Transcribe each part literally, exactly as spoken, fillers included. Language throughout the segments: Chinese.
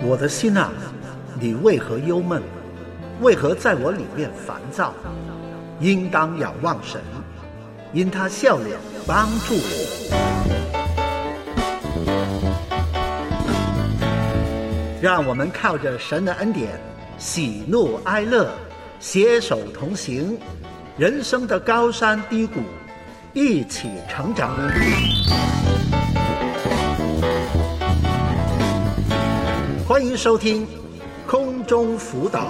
我的心啊，你为何忧闷？为何在我里面烦躁？应当仰望神，因他笑脸帮助我。让我们靠着神的恩典，喜怒哀乐，携手同行，人生的高山低谷，一起成长。欢迎收听空中辅导。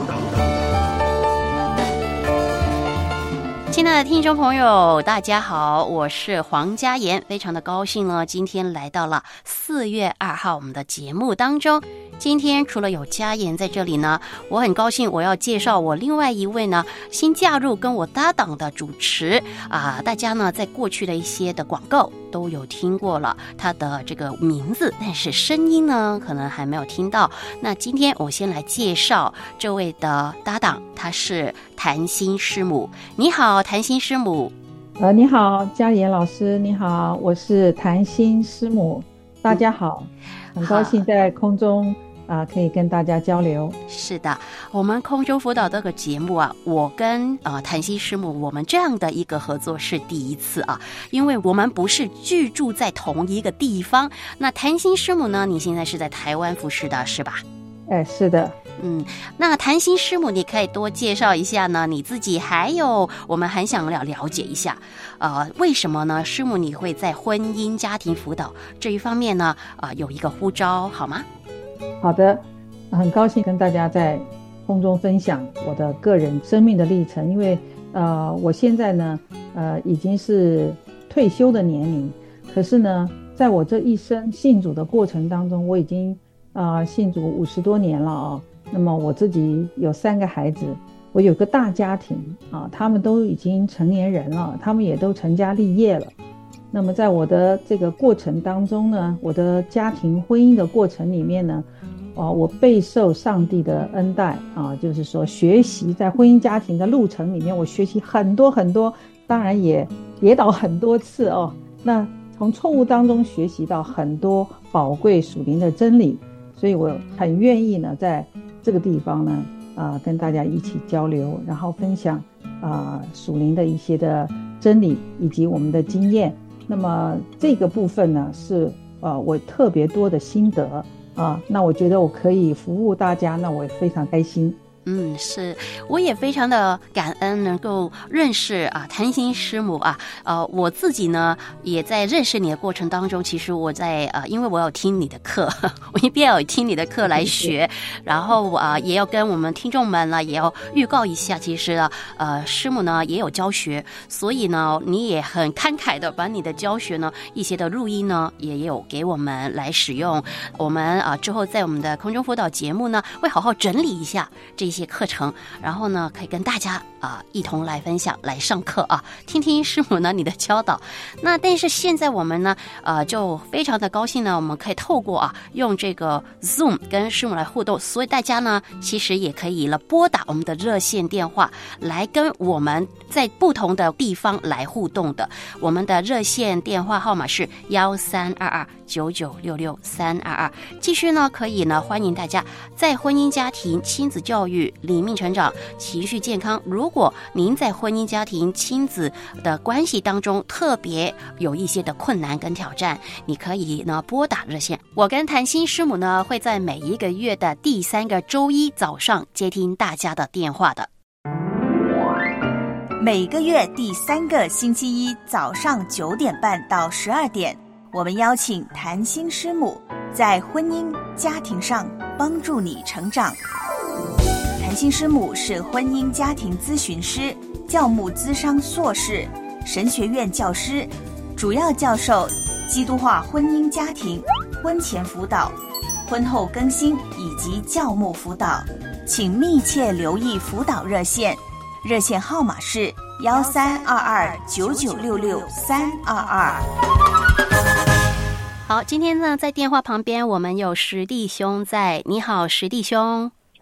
亲爱的听众朋友，大家好，我是黄嘉妍，非常的高兴呢，今天来到了四月二号我们的节目当中。今天除了有嘉妍在这里呢，我很高兴我要介绍我另外一位呢新加入跟我搭档的主持啊，大家呢在过去的一些的广告都有听过了他的这个名字，但是声音呢可能还没有听到。那今天我先来介绍这位的搭档，他是谭心师母。你好，谭心师母。 呃，你好，嘉妍老师，你好，我是谭心师母，大家好，很高兴在空中啊、呃，可以跟大家交流。 是的，我们空中辅导这个节目啊，我跟呃谭心师母我们这样的一个合作是第一次啊，因为我们不是居住在同一个地方。那谭心师母呢，你现在是在台湾服侍的是吧？ 哎，是的。 嗯，那谭心师母，你可以多介绍一下呢你自己，还有我们很想了了解一下，呃，为什么呢？师母你会在婚姻家庭辅导这一方面呢，呃，有一个呼召，好吗？ 好的，很高兴跟大家在空中分享我的个人生命的历程，因为呃，我现在呢，呃，已经是退休的年龄，可是呢，在我这一生信主的过程当中，我已经呃信主五十多年了啊。那么我自己有三个孩子，我有个大家庭啊，他们都已经成年人了，他们也都成家立业了。那么在我的这个过程当中呢，我的家庭婚姻的过程里面呢，啊，我备受上帝的恩待啊，就是说学习在婚姻家庭的路程里面，我学习很多很多，当然也跌倒很多次哦。那从错误当中学习到很多宝贵属灵的真理，所以我很愿意呢，在这个地方呢，啊、呃，跟大家一起交流，然后分享啊、呃、属灵的一些的真理以及我们的经验。那么这个部分呢，是呃我特别多的心得啊、呃，那我觉得我可以服务大家，那我也非常开心。 嗯，是，我也非常的感恩能够认识啊谭心师母啊，呃，我自己呢也在认识你的过程当中，其实我在呃，因为我有听你的课，我一边有听你的课来学，然后啊、呃、也要跟我们听众们呢也要预告一下，其实呢呃师母呢也有教学，所以呢你也很慷慨的把你的教学呢一些的录音呢也有给我们来使用，我们啊、呃、之后在我们的空中辅导节目呢会好好整理一下这一些课程，然后呢可以跟大家啊、呃、一同来分享来上课啊，听听师母呢你的教导。那但是现在我们呢呃就非常的高兴呢，我们可以透过啊用这个 Zoom 跟师母来互动，所以大家呢其实也可以了拨打我们的热线电话来跟我们在不同的地方来互动的。我们的热线电话号码是一三二二九九六六三二二。继续呢可以呢欢迎大家在婚姻家庭亲子教育灵命成长情绪健康，如果您在婚姻家庭亲子的关系当中特别有一些的困难跟挑战，你可以呢拨打热线，我跟谭心师母呢会在每一个月的第三个周一早上接听大家的电话的。 每个月第三个星期一早上九点半到十二点，我们邀请谭心师母在婚姻家庭上帮助你成长。谭心师母是婚姻家庭咨询师、教牧咨商硕士、神学院教师，主要教授基督化婚姻家庭、婚前辅导、婚后更新以及教牧辅导，请密切留意辅导热线，热线号码是一三二二九九六六三二二。 好，今天呢在电话旁边我们有石弟兄在，你好石弟兄。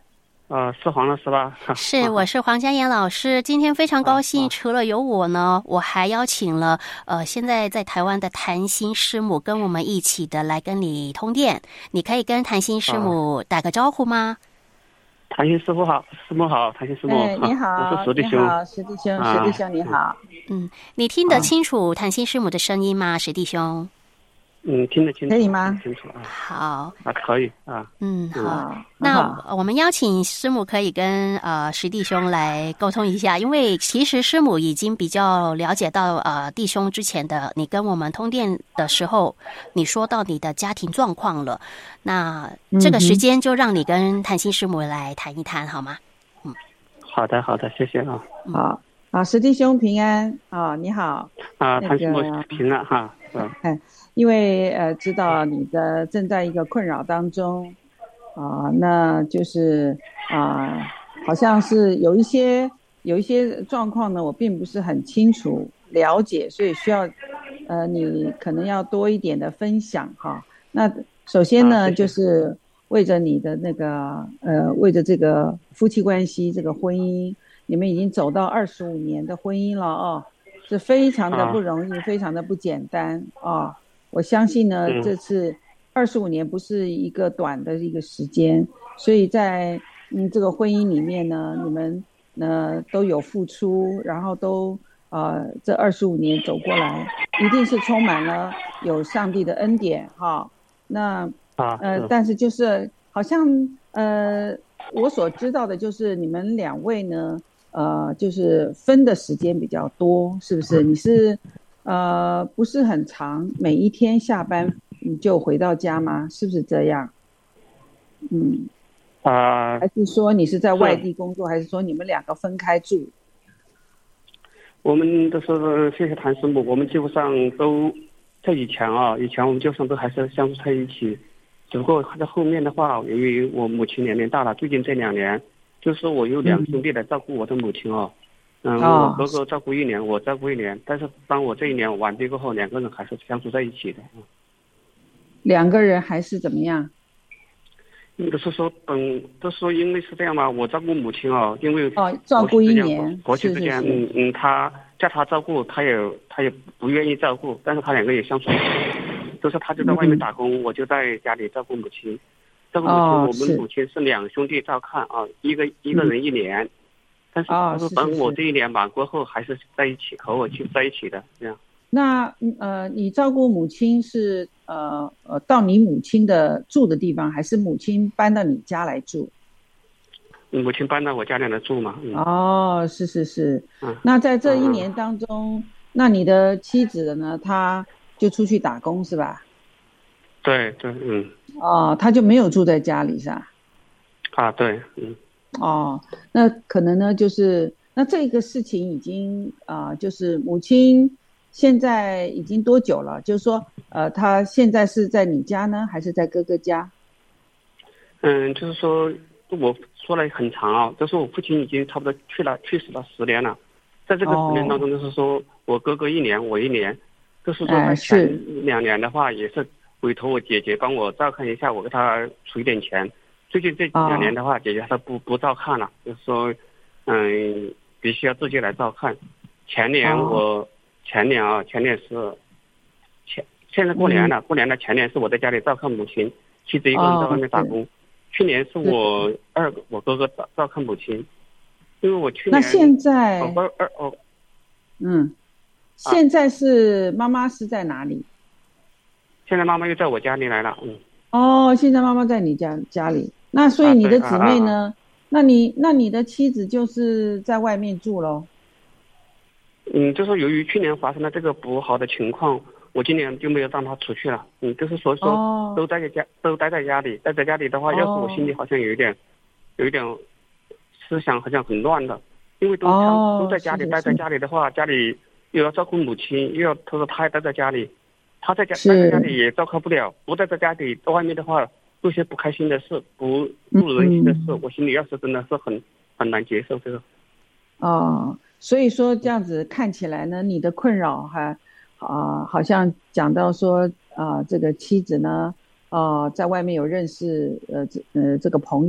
呃，是黄老师吧？ 是，我是黄佳妍老师。今天非常高兴，啊、除了有我呢，我还邀请了呃，现在在台湾的谭心师母跟我们一起的来跟你通电。你可以跟谭心师母打个招呼吗？ 谭心师傅好，师母好，谭心师母， 哎，你好， 我是石弟兄， 石弟兄，石弟兄你好。 嗯，你听得清楚谭心师母的声音吗，石弟兄？ 嗯，听得清楚， 可以吗？ 清楚啊。 好啊，可以啊。 嗯，好。 嗯、 那我们邀请师母可以跟呃石弟兄来沟通一下，因为其实师母已经比较了解到呃弟兄之前的你跟我们通电的时候，你说到你的家庭状况了。那这个时间就让你跟谭心师母来谈一谈好吗？嗯， 好的，好的，谢谢啊。 好啊，石弟兄平安啊，你好啊，谭师母平安哈。 嗯，哎，因为呃知道你的正在一个困扰当中啊，那就是啊，好像是有一些有一些状况呢，我并不是很清楚了解，所以需要呃你可能要多一点的分享哈。那首先呢， 啊、谢谢就是为着你的那个呃为着这个夫妻关系这个婚姻，你们已经走到二十五年的婚姻了哦。是非常的不容易、啊、非常的不简单啊！我相信呢、嗯、这次二十五年不是一个短的一个时间，所以在嗯这个婚姻里面呢，你们呢都有付出，然后都呃这二十五年走过来，一定是充满了有上帝的恩典哈。那呃但是就是好像呃我所知道的就是你们两位呢呃，就是分的时间比较多，是不是？你是呃不是很长，每一天下班你就回到家吗？是不是这样？嗯， 啊、呃， 还是说你是在外地工作，还是说你们两个分开住？ 我们都是谢谢谭师母，我们基本上都在以前啊，以前我们基本上都还是相处在一起，只不过在后面的话，由于我母亲年龄大了，最近这两年。就是我有两兄弟来照顾我的母亲哦，嗯，我哥哥照顾一年，我照顾一年，但是当我这一年完毕过后，两个人还是相处在一起的。 两个人还是怎么样？ 都是说等，都是说因为是这样嘛，我照顾母亲哦，因为哦照顾一年， 婆媳之间，嗯嗯，他叫他照顾，他也他也不愿意照顾，但是他两个也相处，都是他就在外面打工，嗯、我就在家里照顾母亲。照顾母亲， 哦、 我们母亲是两兄弟照看啊，一个一个人一年，嗯、但是但是等我这一年完过后，还是在一起，和我去在一起的这样。 那呃，你照顾母亲是呃呃到你母亲的住的地方，还是母亲搬到你家来住？ 母亲搬到我家里来住嘛。嗯、 哦，是是是。 嗯。 那在这一年当中，嗯、那你的妻子呢？她就出去打工是吧？ 对对，嗯。 哦，他就没有住在家里是吧？ 啊，对，嗯。 哦，那可能呢，就是那这个事情已经啊、呃，就是母亲现在已经多久了？就是说，呃，他现在是在你家呢，还是在哥哥家？ 嗯，就是说，我说了很长啊，就是我父亲已经差不多去了去世了十年了，在这个十年当中，就是说、哦、我哥哥一年，我一年，就是说在前两年的话也是。委托我姐姐帮我照看一下，我给她出一点钱。最近这两年的话，哦、姐姐她不不照看了，就是说，嗯，必须要自己来照看。前年我、哦、前年啊，前年是前现在过年了，嗯、过年了前年是我在家里照看母亲，妻子一个人在外面打工。哦、去年是我二我哥哥照照看母亲，因为我去年那现在我二二哦， 嗯，现在是妈妈是在哪里？ 现在妈妈又在我家里来了，嗯。 哦，现在妈妈在你家家里，那所以你的姊妹呢？啊啊啊、那你那你的妻子就是在外面住咯？ 嗯，就是由于去年发生了这个不好的情况，我今年就没有让她出去了。嗯，就是所以说、哦、都待在家，都待在家里。待在家里的话，要是我心里好像有一点，有一点思想好像很乱的，因为都、哦、都在家里，待在家里的话，家里又要照顾母亲，又要他说他还待在家里。他在家待在家里也照看不了，不待在家里，在外面的话做些不开心的事，不不人心的事，嗯、我心里要是真的是很很难接受这个。 哦，所以说这样子看起来呢，你的困扰还啊、呃，好像讲到说啊、呃，这个妻子呢，啊、呃，在外面有认识呃这呃这个朋友，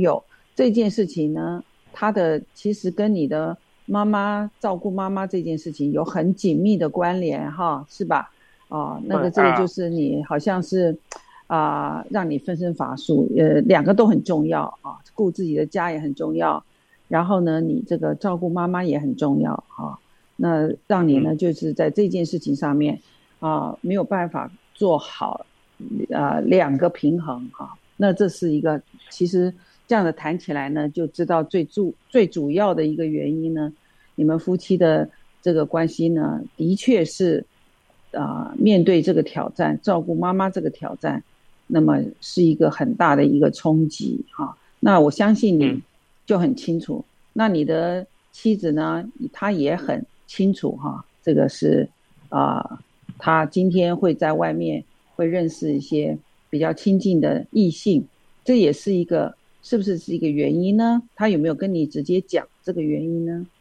这件事情呢，它的其实跟你的妈妈照顾妈妈这件事情有很紧密的关联哈，是吧？啊，那个这个就是你好像是啊、呃，让你分身乏术，呃，两个都很重要啊，顾自己的家也很重要，然后呢，你这个照顾妈妈也很重要啊。那让你呢，就是在这件事情上面啊，没有办法做好啊、呃、两个平衡啊。那这是一个，其实这样的谈起来呢，就知道最主最主要的一个原因呢，你们夫妻的这个关系呢，的确是啊、呃、面对这个挑战，照顾妈妈这个挑战，那么是一个很大的一个冲击啊。那我相信你就很清楚，嗯、那你的妻子呢，她也很清楚哈，这个是啊、呃，她今天会在外面会认识一些比较亲近的异性，这也是一个是不是是一个原因呢？她有没有跟你直接讲这个原因呢？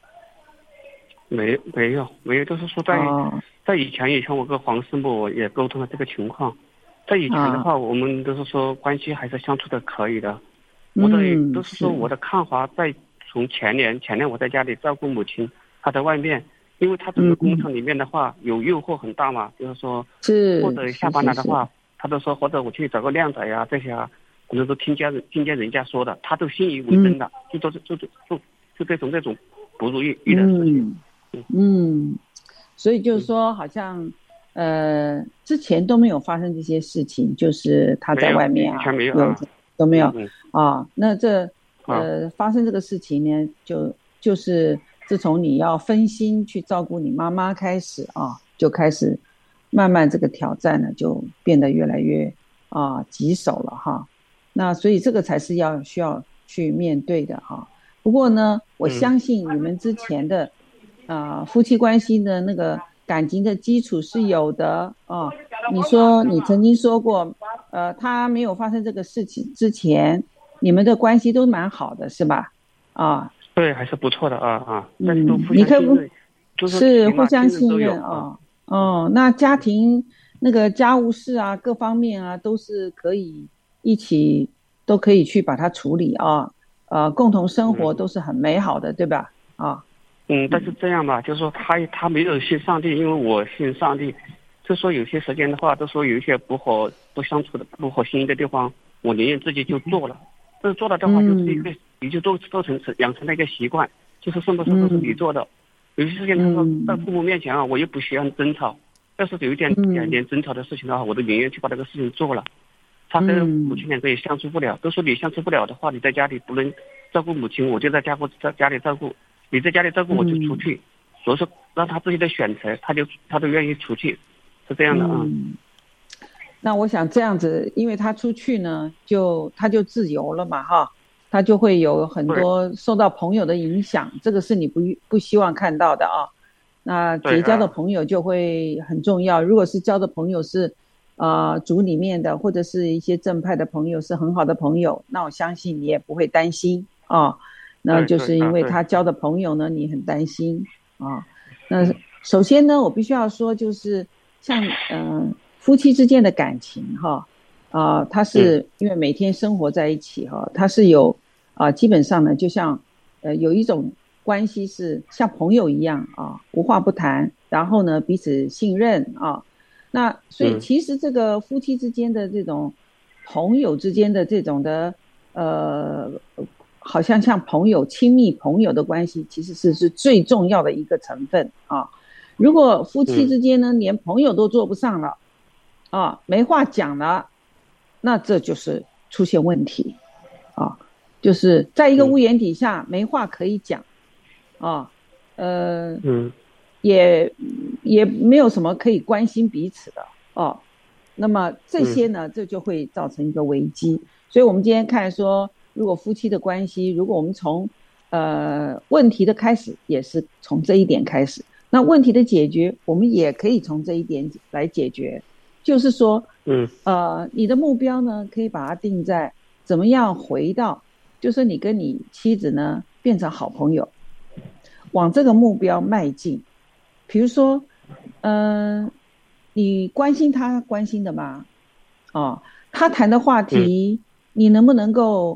没没有没有，就是说在、哦、在以前以前我跟黄师母也沟通了这个情况，在以前的话、啊、我们都是说关系还是相处的可以的，我的、嗯、都是说我的看法在从前年前年我在家里照顾母亲，她在外面，因为她这个工厂里面的话、嗯、有诱惑很大嘛，就是说是或者下班了的话，她都说或者我去找个靓仔呀这些啊，可能都听见人听见人家说的，她都信以为真的，嗯、就都是就就就就这种这种不如意意的事情。 嗯, 嗯，所以就是说好像呃之前都没有发生这些事情，就是她在外面啊没有没有、啊、 都没有、嗯、啊，那这呃发生这个事情呢，就就是自从你要分心去照顾你妈妈开始啊，就开始慢慢这个挑战呢就变得越来越啊棘手了哈。那所以这个才是要需要去面对的哈。不过呢，我相信你们之前的、嗯啊、呃，夫妻关系的那个感情的基础是有的啊。你说你曾经说过，呃，他没有发生这个事情之前，你们的关系都蛮好的，是吧？啊， 对，还是不错的啊啊。 嗯，你可不是互相信任啊？哦，那家庭那个家务事啊，各方面啊，都是可以一起都可以去把它处理啊。呃，共同生活都是很美好的，嗯、对吧？啊。 嗯，但是这样吧，就是说他他没有信上帝，因为我信上帝，就说有些时间的话，都说有一些不合不相处的不合心意的地方，我宁愿自己就做了。但是做了的话，就是一个你就做做成养成了一个习惯，就是什么事都是你做的。有些事情他说在父母面前啊，我又不喜欢争吵，要是有一点点点争吵的事情的话，我都宁愿去把这个事情做了。他跟母亲两个也相处不了，都说你相处不了的话，你在家里不能照顾母亲，我就在家顾在家里照顾。你在家里照顾我就出去，嗯、所以说让他自己的选择，他就他都愿意出去，是这样的啊。 嗯、那我想这样子，因为他出去呢，就他就自由了嘛，哈，他就会有很多受到朋友的影响，这个是你不不希望看到的啊。那结交的朋友就会很重要，如果是交的朋友是呃组里面的，或者是一些正派的朋友，是很好的朋友，那我相信你也不会担心啊。那就是因为他交的朋友呢，你很担心啊。那首先呢，我必须要说，就是像嗯、呃、夫妻之间的感情哈啊，他是因为每天生活在一起哈，他是有啊，基本上呢，就像呃有一种关系是像朋友一样啊，无话不谈，然后呢彼此信任啊。那所以其实这个夫妻之间的这种朋友之间的这种的呃。好像像朋友亲密朋友的关系其实是是最重要的一个成分啊。如果夫妻之间呢、嗯、连朋友都做不上了啊，没话讲了，那这就是出现问题啊，就是在一个屋檐底下没话可以讲啊，呃嗯也也没有什么可以关心彼此的哦、啊，那么这些呢、嗯、这就会造成一个危机。所以我们今天看说，如果夫妻的关系，如果我们从呃问题的开始，也是从这一点开始，那问题的解决，我们也可以从这一点来解决。就是说， 嗯， 呃，你的目标呢，可以把它定在怎么样回到，就是你跟你妻子呢变成好朋友，往这个目标迈进。比如说，嗯、呃，你关心他关心的吗？哦，他谈的话题，嗯、你能不能够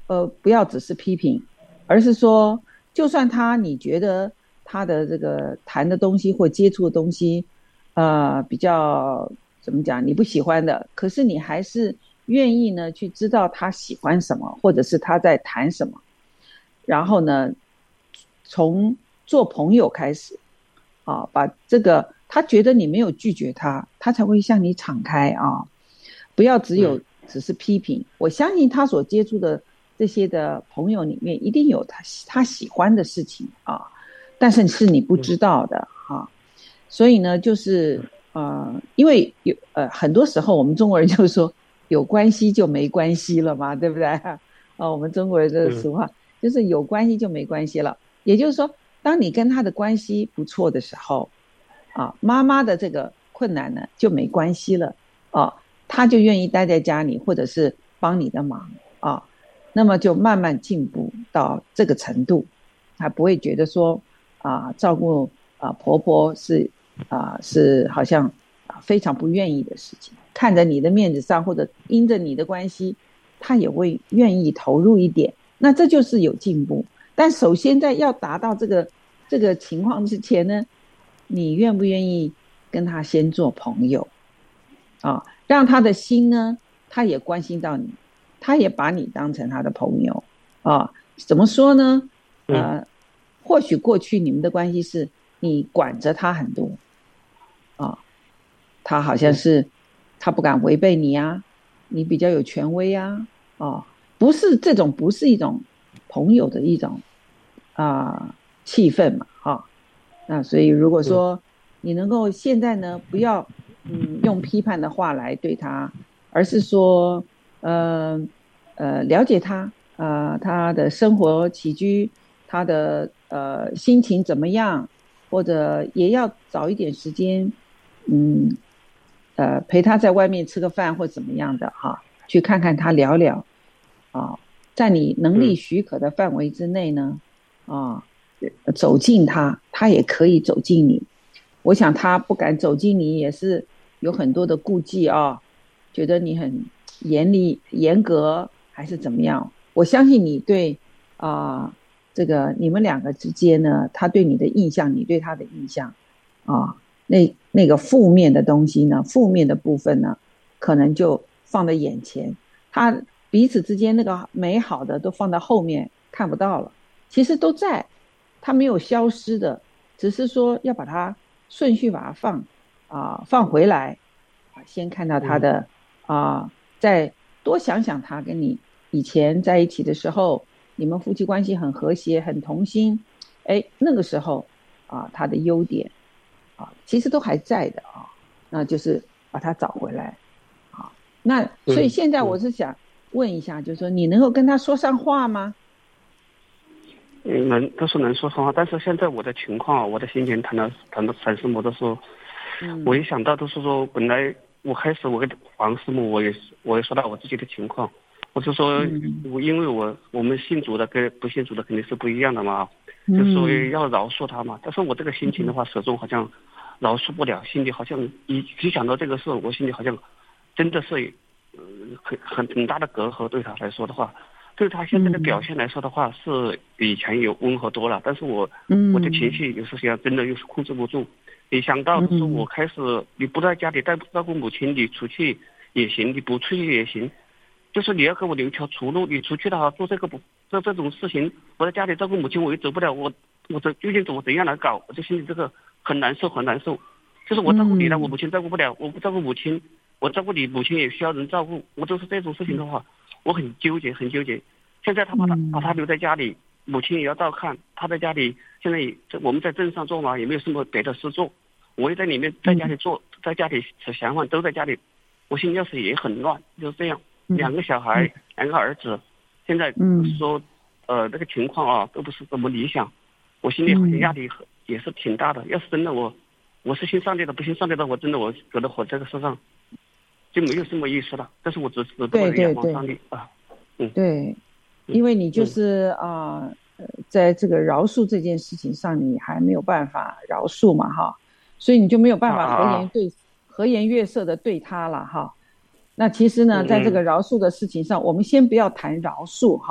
呃，不要只是批评，而是说，就算他你觉得他的这个谈的东西或接触的东西，呃，比较怎么讲，你不喜欢的，可是你还是愿意呢去知道他喜欢什么，或者是他在谈什么，然后呢，从做朋友开始，啊，把这个他觉得你没有拒绝他，他才会向你敞开啊，不要只有只是批评。嗯、我相信他所接触的这些的朋友里面，一定有他他喜欢的事情啊，但是是你不知道的啊。所以呢，就是呃，因为有呃很多时候我们中国人就说有关系就没关系了嘛，对不对？啊，我们中国人这个俗话、嗯、就是有关系就没关系了。也就是说，当你跟他的关系不错的时候，啊，妈妈的这个困难呢就没关系了啊，他就愿意待在家里，或者是帮你的忙啊。那么就慢慢进步到这个程度，还不会觉得说啊，照顾啊婆婆是啊是好像啊非常不愿意的事情。看着你的面子上，或者因着你的关系，他也会愿意投入一点。那这就是有进步。但首先在要达到这个这个情况之前呢，你愿不愿意跟他先做朋友啊？让他的心呢，他也关心到你。他也把你当成他的朋友啊？怎么说呢？呃，或许过去你们的关系是你管着他很多啊，他好像是他不敢违背你啊，你比较有权威啊，哦，不是这种，不是一种朋友的一种啊、呃、气氛嘛，哈、哦。那所以如果说你能够现在呢，不要嗯用批判的话来对他，而是说呃。呃，了解他，呃，他的生活起居，他的呃心情怎么样，或者也要找一点时间，嗯，呃，陪他在外面吃个饭或怎么样的哈，去看看他聊聊，啊，在你能力许可的范围之内呢，啊，走近他，他也可以走近你。我想他不敢走近你，也是有很多的顾忌啊，觉得你很严厉、严格。还是怎么样？我相信你对啊、呃，这个你们两个之间呢，他对你的印象，你对他的印象啊，那那个负面的东西呢，负面的部分呢，可能就放在眼前，他彼此之间那个美好的都放在后面看不到了，其实都在，他没有消失的，只是说要把它顺序把它放啊、呃、放回来啊，先看到他的啊、呃，再多想想他跟你以前在一起的时候，你们夫妻关系很和谐，很同心，哎，那个时候啊，他的优点啊，其实都还在的啊，那就是把他找回来啊。那所以现在我是想问一下，就是说你能够跟他说上话吗？ 嗯，能都是能说上话，但是现在我的情况，我的心情谈到谈到陈师母的时候，嗯、我一想到都是说，本来我开始我跟黄师母，我也我也说到我自己的情况。我是说，我因为我我们信主的跟不信主的肯定是不一样的嘛，就所以要饶恕他嘛。但是我这个心情的话，始终好像饶恕不了，心里好像一一想到这个事，我心里好像真的是呃很很很大的隔阂。对他来说的话，对他现在的表现来说的话，是比以前有温和多了。但是我我的情绪有时候真的又是控制不住。你想到就是我开始，你不在家里照照顾母亲，你出去也行，你不出去也行。就是你要给我留条出路，你出去的话做这个不做这种事情，我在家里照顾母亲我也走不了，我我这究竟怎么怎样来搞，我就心里这个很难受很难受。就是我照顾你了，我母亲照顾不了，我不照顾母亲，我照顾你母亲也需要人照顾，我就是这种事情的话，我很纠结很纠结。现在他把他把他留在家里，母亲也要照看，他在家里现在也我们在镇上做嘛，也没有什么别的事做，我也在里面在家里做，在家里吃闲饭都在家里，我心里要是也很乱，就是这样。两个小孩，两个儿子，现在说，呃，这个情况啊，都不是怎么理想，我心里好像压力也是挺大的。要是真的我，我是信上帝的，不信上帝的，我真的我觉得活这个世上就没有什么意思了。但是我只是不能仰望上帝啊，嗯， 对，因为你就是啊、呃，在这个饶恕这件事情上，你还没有办法饶恕嘛，哈，所以你就没有办法和颜对、啊、和颜悦色的对他了，哈。那其实呢，在这个饶恕的事情上，我们先不要谈饶恕哈，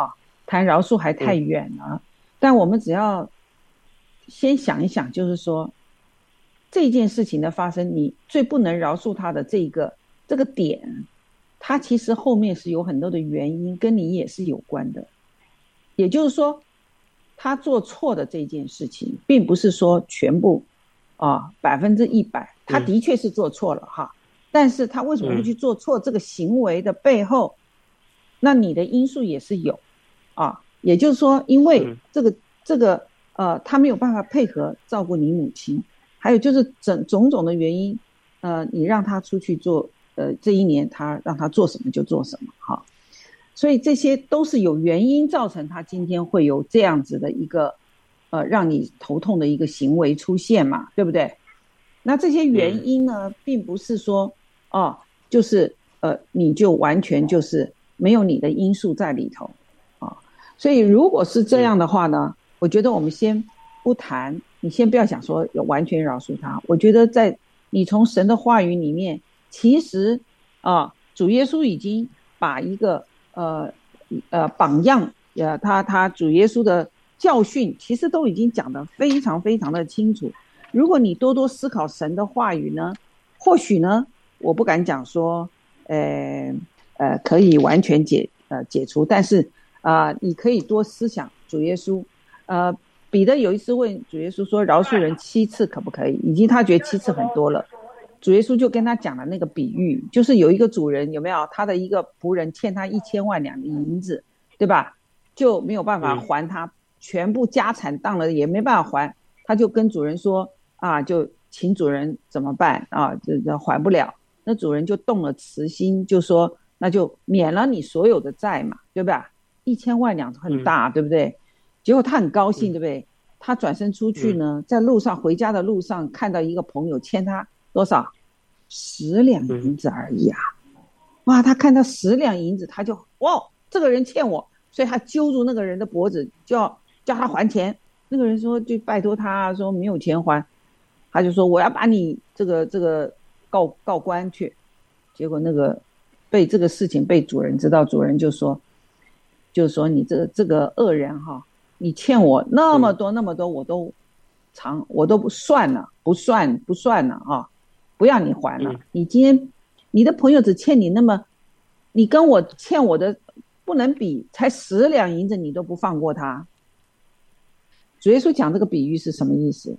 谈饶恕还太远了。嗯、但我们只要先想一想，就是说这件事情的发生，你最不能饶恕他的这个这个点，它其实后面是有很多的原因，跟你也是有关的。也就是说，他做错的这件事情，并不是说全部啊百分之一百，他的确是做错了哈。嗯、但是他为什么会去做错这个行为的背后，嗯、那你的因素也是有啊。也就是说，因为这个、嗯、这个呃，他没有办法配合照顾你母亲，还有就是整种种的原因，呃，你让他出去做，呃，这一年他让他做什么就做什么哈。所以这些都是有原因造成他今天会有这样子的一个呃让你头痛的一个行为出现嘛，对不对？那这些原因呢，嗯、并不是说哦，就是呃你就完全就是没有你的因素在里头啊、哦。所以如果是这样的话呢，我觉得我们先不谈，你先不要想说有完全饶恕他。我觉得在你从神的话语里面，其实啊，主耶稣已经把一个呃呃榜样，呃他他主耶稣的教训其实都已经讲得非常非常的清楚。如果你多多思考神的话语呢，或许呢，我不敢讲说呃呃可以完全解呃解除，但是啊、呃、你可以多思想主耶稣。呃彼得有一次问主耶稣说，饶恕人七次可不可以？已经他觉得七次很多了。主耶稣就跟他讲了那个比喻，就是有一个主人有没有他的一个仆人欠他一千万两的银子，对吧？就没有办法还他，全部家产当了也没办法还，他就跟主人说啊，就请主人怎么办啊？这这还不了，那主人就动了慈心，就说那就免了你所有的债嘛，对吧？一千万两很大，对不对？结果他很高兴，对不对？他转身出去呢，在路上回家的路上看到一个朋友欠他多少？十两银子而已啊！哇，他看到十两银子，他就哇，这个人欠我，所以他揪住那个人的脖子，就要叫他还钱。那个人说，就拜托他说没有钱还，他就说我要把你这个这个告告官去。结果那个被这个事情被主人知道，主人就说，就说你这个这个恶人哈，你欠我那么多那么多，我都偿，我都不算了，不算不算了啊。不要你还了，你今天你的朋友只欠你那么，你跟我欠我的不能比，才十两银子你都不放过他。主耶稣讲这个比喻是什么意思？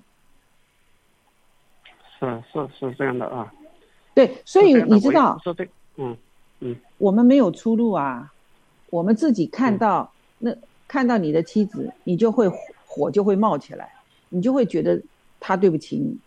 是是是这样的啊。 对，所以你知道， 说这嗯嗯， 我们没有出路啊，我们自己看到、嗯、那看到你的妻子，你就会火就会冒起来，你就会觉得他对不起你。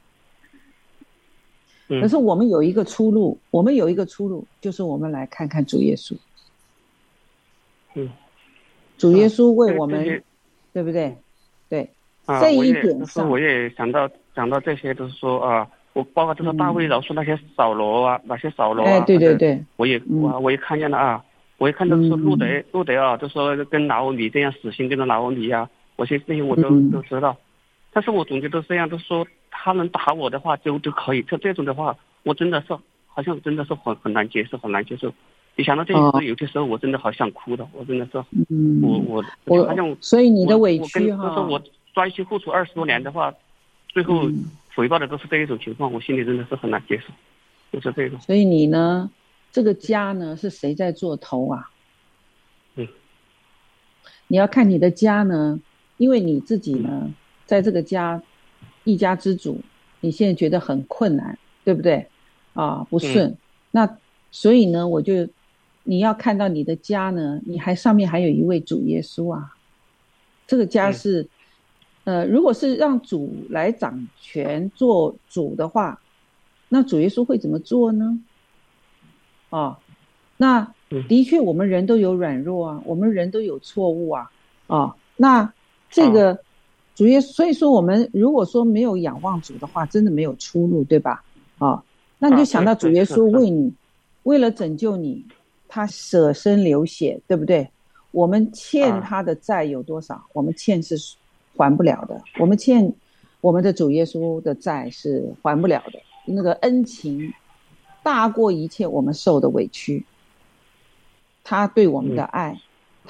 可是我们有一个出路，我们有一个出路，就是我们来看看主耶稣。 嗯， 主耶稣为我们，啊、对不对？对， 啊、 这一点上， 我也想到想到这些，就是说啊，我包括就是大卫饶恕那些扫罗啊，那些扫罗啊， 哎，对对对， 我也我、嗯、我也看见了啊，我也看到说路德、嗯、路德啊，就说跟拿俄米这样死心跟着拿俄米啊，我些这些我都、嗯、都知道，但是我总觉得这样，就是说。他能打我的话就就可以，就这种的话，我真的是好像真的是很很难接受，很难接受。你想到这些，哦、有些时候我真的好想哭的，我真的是，嗯、我我我好像， 所以你的委屈哈，就是我专心付出二十多年的话，最后回报的都是这一种情况，我心里真的是很难接受，就是这种。 所以你呢，这个家呢是谁在做头啊？ 嗯， 你要看你的家呢，因为你自己呢，在这个家。一家之主，你现在觉得很困难，对不对？啊，不顺。嗯、那所以呢，我就你要看到你的家呢，你还上面还有一位主耶稣啊。这个家是，嗯、呃，如果是让主来掌权做主的话，那主耶稣会怎么做呢？啊，那的确我们人都有软弱啊，我们人都有错误啊，啊，那这个。啊主耶稣，所以说我们如果说没有仰望主的话，真的没有出路，对吧？啊，那你就想到主耶稣为你，为了拯救你，他舍身流血，对不对？我们欠他的债有多少？我们欠是还不了的，我们欠我们的主耶稣的债是还不了的。那个恩情大过一切我们受的委屈，他对我们的爱，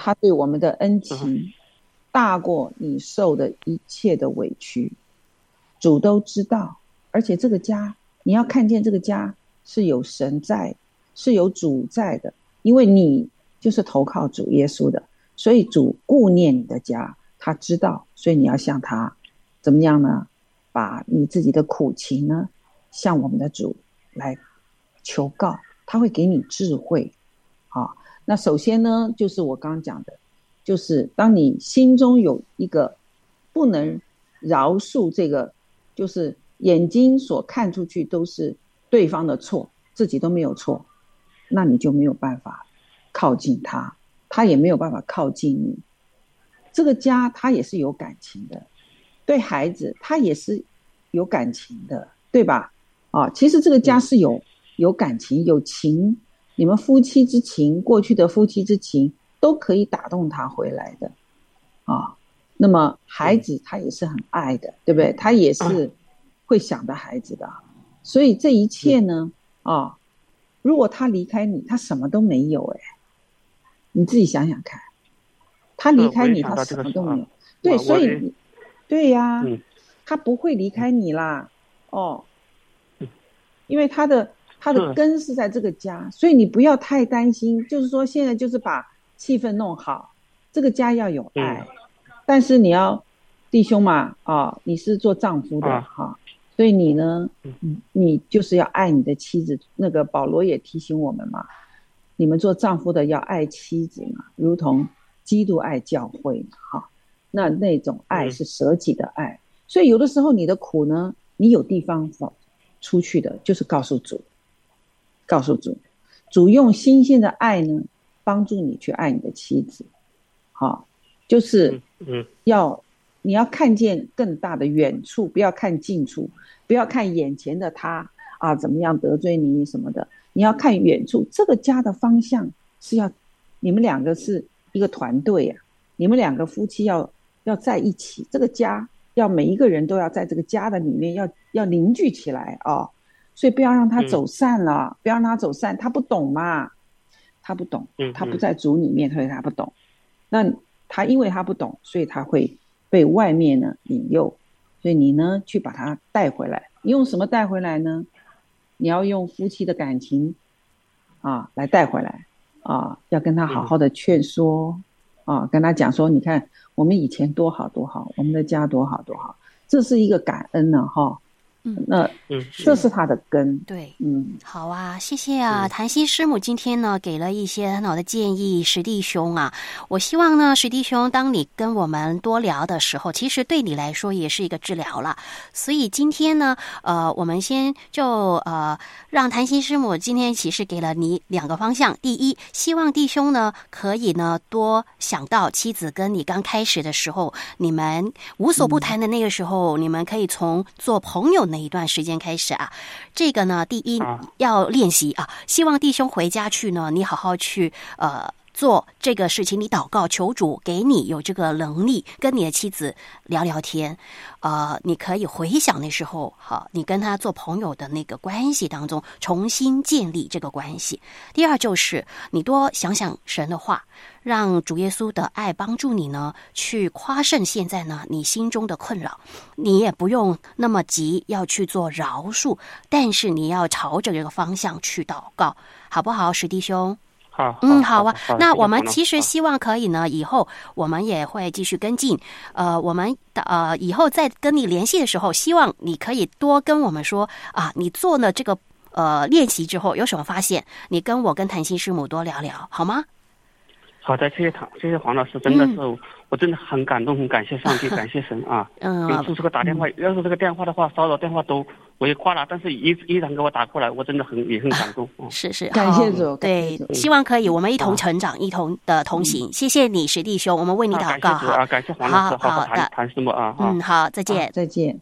他对我们的恩情大过你受的一切的委屈，主都知道。而且这个家，你要看见这个家是有神在，是有主在的，因为你就是投靠主耶稣的，所以主顾念你的家，他知道，所以你要向他怎么样呢？把你自己的苦情呢，向我们的主来求告，他会给你智慧。好，那首先呢，就是我刚刚讲的，就是当你心中有一个不能饶恕这个，就是眼睛所看出去都是对方的错，自己都没有错，那你就没有办法靠近他，他也没有办法靠近你。这个家他也是有感情的，对孩子他也是有感情的，对吧？啊，其实这个家是有有感情有情，你们夫妻之情，过去的夫妻之情都可以打动他回来的啊。那么孩子他也是很爱的，对不对？他也是会想到孩子的，所以这一切呢，啊，如果他离开你，他什么都没有，哎，你自己想想看，他离开你，他什么都没有。对，所以，对呀，他不会离开你啦，哦，因为他的他的根是在这个家，所以你不要太担心。就是说，现在就是把气氛弄好，这个家要有爱，但是你要弟兄嘛，啊，你是做丈夫的哈，所以你呢，你就是要爱你的妻子。那个保罗也提醒我们嘛，你们做丈夫的要爱妻子嘛，如同基督爱教会嘛，哈，那那种爱是舍己的爱。所以有的时候你的苦呢，你有地方出去的，就是告诉主，告诉主，主用新鲜的爱呢，帮助你去爱你的妻子，好，就是要你要看见更大的远处，不要看近处，不要看眼前的他啊怎么样得罪你什么的，你要看远处。这个家的方向是要你们两个是一个团队啊，你们两个夫妻要要在一起，这个家要每一个人都要在这个家的里面要要凝聚起来啊，所以不要让他走散了，嗯、不要让他走散，他不懂嘛，他不懂，他不在主里面，所以他不懂。那他因为他不懂，所以他会被外面呢引诱，所以你呢去把他带回来。你用什么带回来呢？你要用夫妻的感情啊来带回来啊，要跟他好好的劝说啊，跟他讲说，你看我们以前多好多好，我们的家多好多好，这是一个感恩呢哈。嗯，那嗯，这是他的根。 对， 嗯， 好啊，谢谢啊，谭心师母今天呢给了一些很好的建议，石弟兄啊，我希望呢，石弟兄，当你跟我们多聊的时候，其实对你来说也是一个治疗了。所以今天呢，呃，我们先就呃让谭心师母今天其实给了你两个方向。第一，希望弟兄呢可以呢多想到妻子跟你刚开始的时候，你们无所不谈的那个时候，嗯、你们可以从做朋友那一段时间开始啊，这个呢，第一要练习啊。希望弟兄回家去呢，你好好去呃做这个事情，你祷告求主给你有这个能力，跟你的妻子聊聊天，呃，你可以回想那时候好，你跟他做朋友的那个关系当中，重新建立这个关系。第二就是你多想想神的话，让主耶稣的爱帮助你呢，去夸胜现在呢你心中的困扰。你也不用那么急要去做饶恕，但是你要朝着这个方向去祷告，好不好，石弟兄？ 好， 嗯，好啊。好，那我们其实希望可以呢，以后我们也会继续跟进。呃，我们的呃以后再跟你联系的时候，希望你可以多跟我们说啊，你做了这个呃练习之后有什么发现？你跟我跟谭心师母多聊聊，好吗？ 好的，谢谢唐，谢谢黄老师，真的是、嗯、我真的很感动，很感谢上帝，感谢神啊！嗯，有时这个打电话，嗯、要是这个电话的话，骚扰电话都我也挂了，但是依依然给我打过来，我真的很也很感动。啊、 是是， 感谢主， 对，希望可以我们一同成长，啊、一同的同行。嗯、谢谢你，石弟兄，我们为你祷告。 啊、感谢主啊，感谢黄老师，好好谈谈师母啊。 嗯，好，再见， 再见。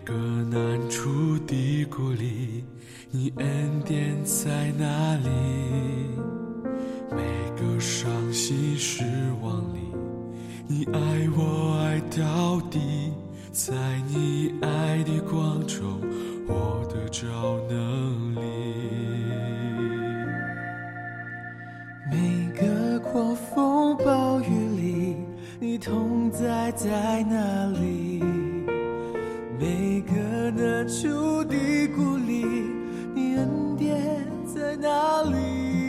个难处的鼓励，你恩典在哪里？每个伤心失望里，你爱我爱到底，在你爱的光中，我得着能力。 每个狂风暴雨里，你同在在哪里？每个难处的鼓励，你恩典在哪里？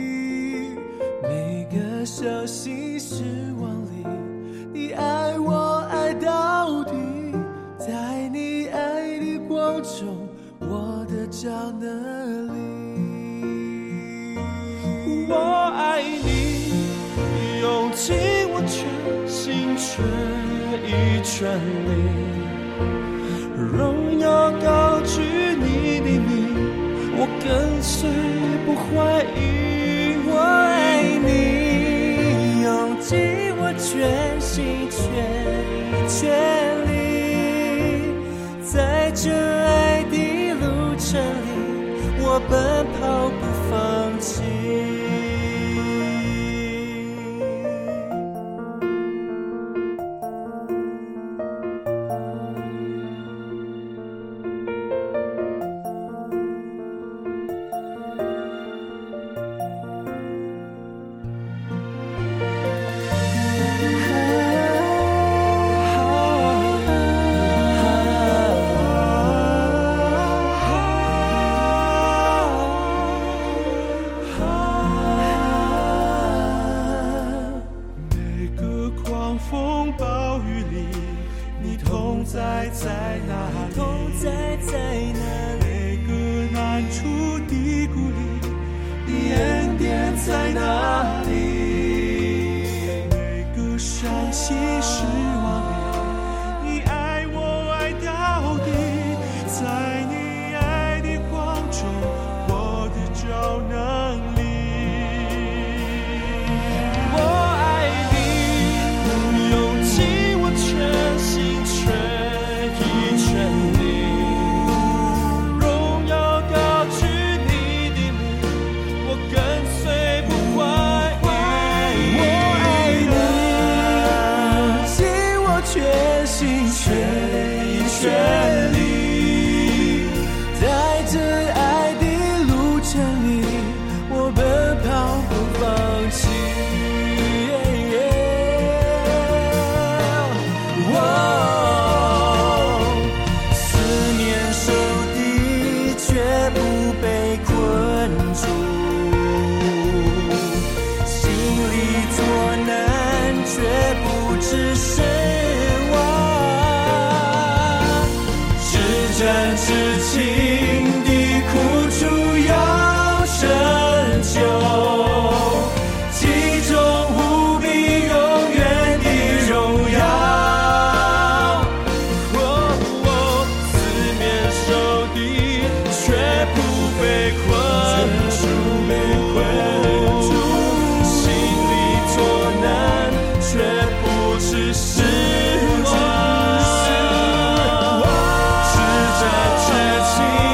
每个伤心失望里，你爱我爱到底，在你爱的光中，我得着能力。 我爱你，用尽我全心全意全力，荣耀高举你的名，我跟随不怀疑。我爱你， 用尽我全心全意全力，在这爱的路程里，我奔跑不放弃。 是战至情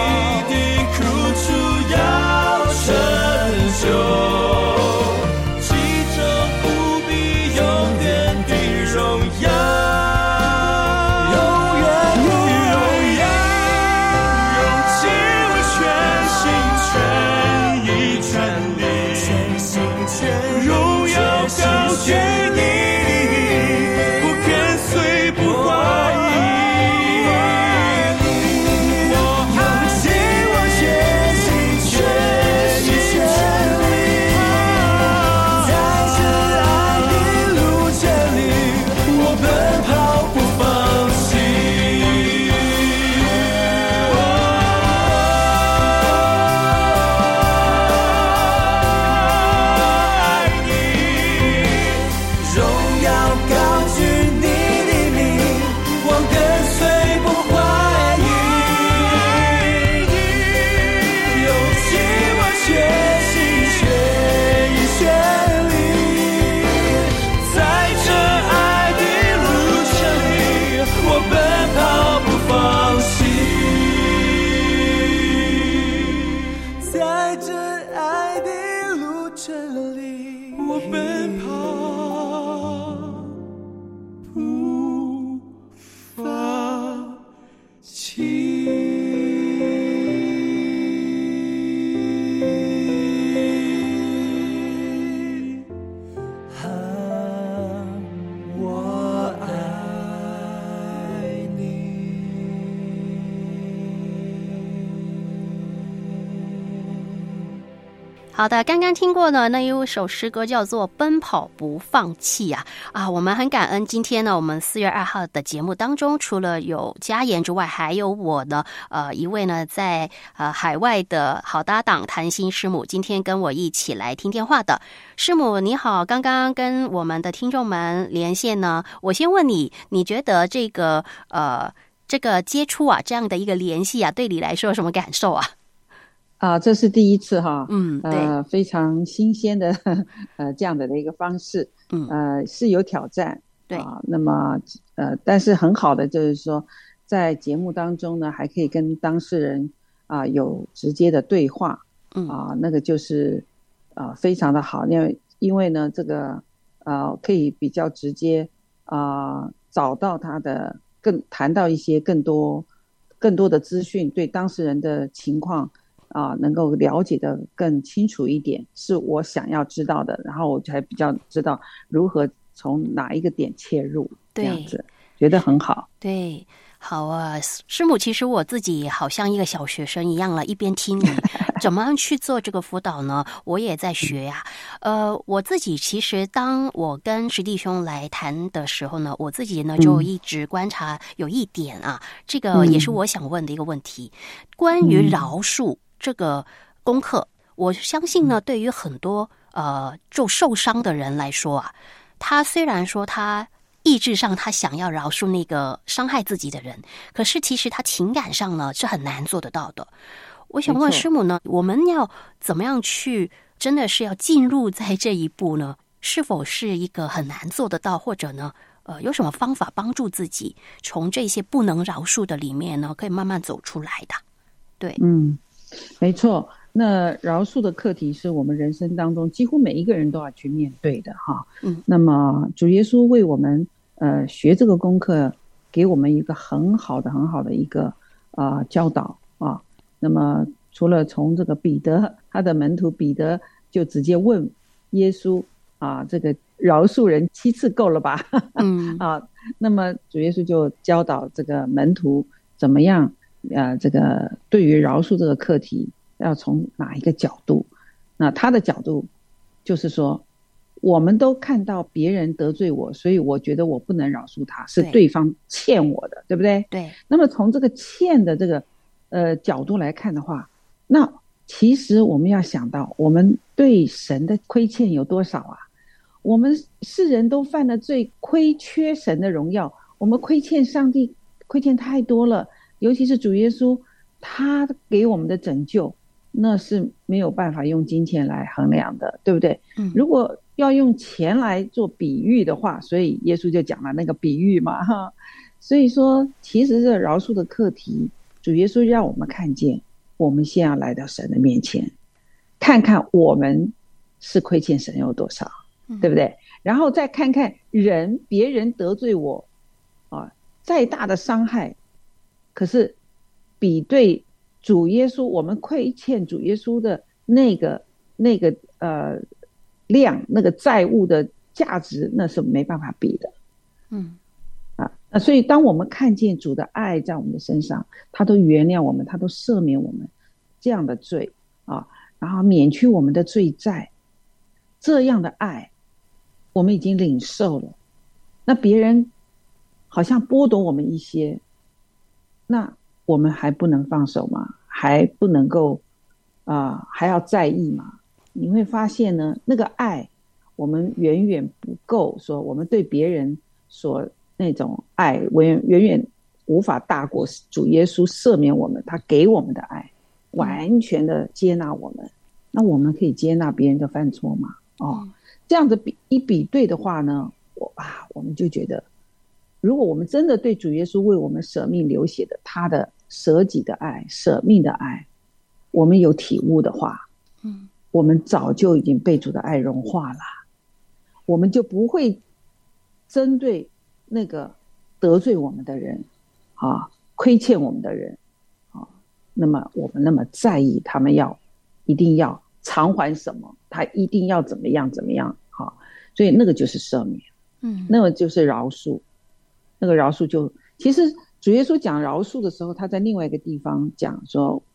好的，刚刚听过的那一首诗歌叫做《奔跑不放弃》啊啊，我们很感恩今天呢，我们四月二号的节目当中，除了有嘉言之外，还有我呢，呃，一位呢在呃海外的好搭档谭心师母，今天跟我一起来听电话的。师母你好，刚刚跟我们的听众们连线呢，我先问你，你觉得这个呃这个接触啊，这样的一个联系啊，对你来说有什么感受啊？ 啊，这是第一次哈， 嗯，对， 呃，非常新鲜的呃这样的的一个方式， 嗯， 呃，是有挑战， 对啊，那么呃，但是很好的就是说，在节目当中呢，还可以跟当事人啊有直接的对话， 嗯啊，那个就是啊非常的好，因为因为呢这个呃可以比较直接啊找到他的更谈到一些更多更多的资讯，对当事人的情况。啊，能够了解的更清楚一点，是我想要知道的，然后我才比较知道如何从哪一个点切入，这样子觉得很好。 对，好啊，师母，其实我自己好像一个小学生一样了，一边听你怎么样去做这个辅导呢，我也在学呀、啊。呃，我自己其实当我跟石弟兄来谈的时候呢，我自己呢就一直观察有一点啊，嗯、这个也是我想问的一个问题，嗯、关于饶恕。这个功课，我相信呢，对于很多呃就受伤的人来说啊，他虽然说他意志上他想要饶恕那个伤害自己的人，可是其实他情感上呢是很难做得到的。我想问师母呢，我们要怎么样去真的是要进入在这一步呢？是否是一个很难做得到，或者呢呃有什么方法帮助自己从这些不能饶恕的里面呢，可以慢慢走出来的？对， 嗯。没错，那饶恕的课题是我们人生当中几乎每一个人都要去面对的哈。 嗯， 那么主耶稣为我们呃学这个功课，给我们一个很好的很好的一个啊、呃、教导啊。那么除了从这个彼得他的门徒彼得就直接问耶稣啊，这个饶恕人七次够了吧？ 嗯啊，那么主耶稣就教导这个门徒怎么样。呃，这个对于饶恕这个课题，要从哪一个角度？那他的角度就是说，我们都看到别人得罪我，所以我觉得我不能饶恕他，是对方欠我的， 对, 对不对？ 对。 那么从这个欠的这个呃角度来看的话，那其实我们要想到，我们对神的亏欠有多少啊？我们世人都犯了罪，亏缺神的荣耀，我们亏欠上帝，亏欠太多了。尤其是主耶稣，他给我们的拯救，那是没有办法用金钱来衡量的，对不对？ 嗯， 如果要用钱来做比喻的话，所以耶稣就讲了那个比喻嘛，哈。所以说，其实这饶恕的课题，主耶稣让我们看见，我们先要来到神的面前，看看我们是亏欠神有多少， 嗯、 对不对？然后再看看人，别人得罪我，啊，再大的伤害。可是比对主耶稣，我们亏欠主耶稣的那个那个呃量，那个债务的价值，那是没办法比的。 嗯， 啊，那所以当我们看见主的爱在我们的身上，他都原谅我们，他都赦免我们这样的罪啊，然后免去我们的罪债，这样的爱我们已经领受了。那别人好像剥夺我们一些，那我们还不能放手吗？还不能够啊、呃，还要在意吗？你会发现呢，那个爱我们远远不够，说我们对别人所那种爱远远远无法大过主耶稣赦免我们，他给我们的爱，完全的接纳我们。那我们可以接纳别人的犯错吗？哦，这样子比一比对的话呢，我啊，我们就觉得，如果我们真的对主耶稣为我们舍命流血的他的舍己的爱、舍命的爱，我们有体悟的话， 嗯， 我们早就已经被主的爱融化了，我们就不会针对那个得罪我们的人啊、亏欠我们的人啊，那么我们那么在意他们要一定要偿还什么，他一定要怎么样怎么样啊，所以那个就是赦免， 嗯， 那个就是饶恕。那个饶恕就其实主耶稣讲饶恕的时候，他在另外一个地方讲说，